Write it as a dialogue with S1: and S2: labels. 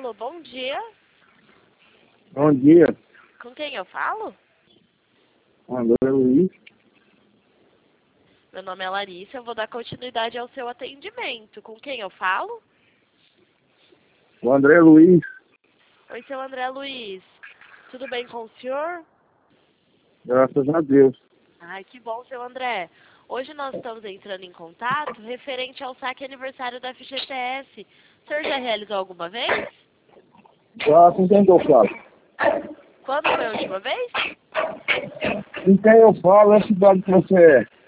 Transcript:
S1: Alô, bom dia.
S2: Bom dia,
S1: Com quem eu falo?
S2: André Luiz.
S1: Meu nome é Larissa, eu vou dar continuidade ao seu atendimento. Com quem eu falo?
S2: O André Luiz.
S1: Oi, seu André Luiz. Tudo bem com o senhor?
S2: Graças a Deus.
S1: Ai, que bom, seu André. Hoje nós estamos entrando em contato referente ao saque aniversário da FGTS. O senhor já realizou alguma vez?
S2: Com quem que eu falo?
S1: Quando foi a última vez?
S2: Com quem eu falo é a cidade que você é.